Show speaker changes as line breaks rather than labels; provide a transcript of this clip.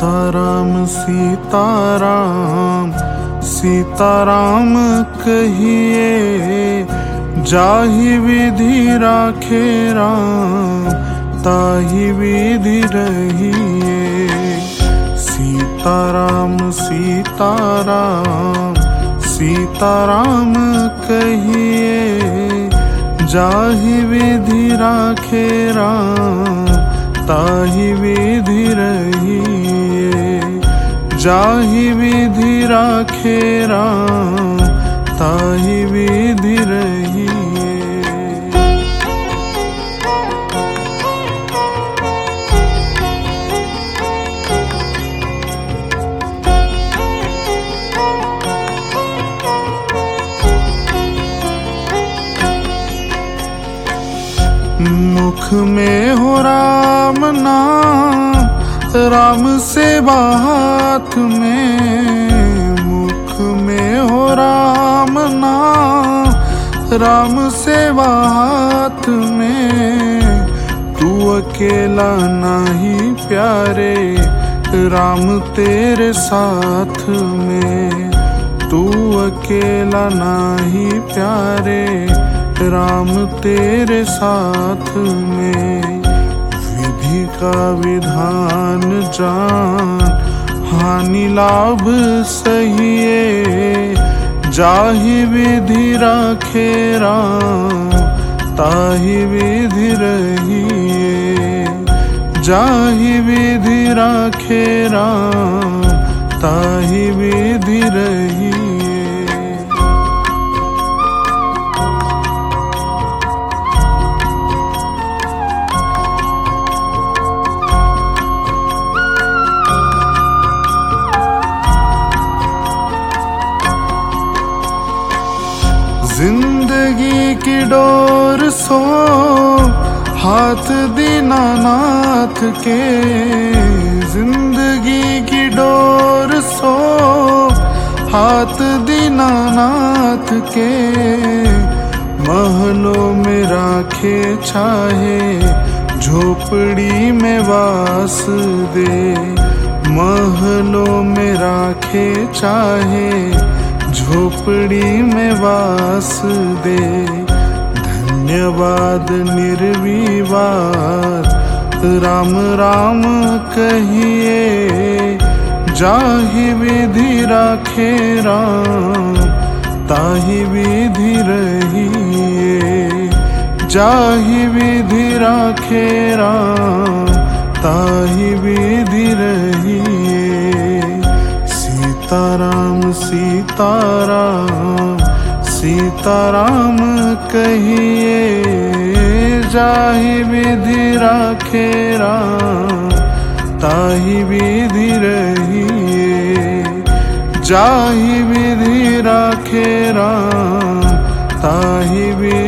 सीताराम सीताराम सीताराम कहिए, जाहि विधि राखे राम ताहि विधि रहिए। सीताराम सीताराम सीताराम कहिए, जाहि विधि राखे राम ताहि विधि रहिए। जाहि विधि राखे राम ताहि विधि रहिए। मुख में हो राम नाम, राम सेवा हाथ में। मुख में हो राम नाम, राम सेवा हाथ में। तू अकेला नहीं प्यारे, राम तेरे साथ में। तू अकेला नहीं प्यारे, राम तेरे साथ में। विधि का विधान जान, हानि लाभ सहिए। जाहि विधि राखे राम ताहि विधि रहिए। जाहि विधि राखे राम ताहि विधि रहिए। जिंदगी की डोर सो हाथ दीनानाथ के। जिंदगी की डोर सो हाथ दीनानाथ के। महलों में राखे चाहे, झोपड़ी में वास दे। महलों में राखे चाहे, झोपड़ी में वास दे। धन्यवाद निर्विवाद, राम राम कहिए। जाहि विधि राखे राम ताहि विधि रहिए। जाहि विधि राखे राम ताहि विधि रहिए। सीताराम सीताराम सीताराम कहिए, जाहि विधि राखे राम ताहि विधि रहिए। जाहि विधि राखे राम ताहि विधि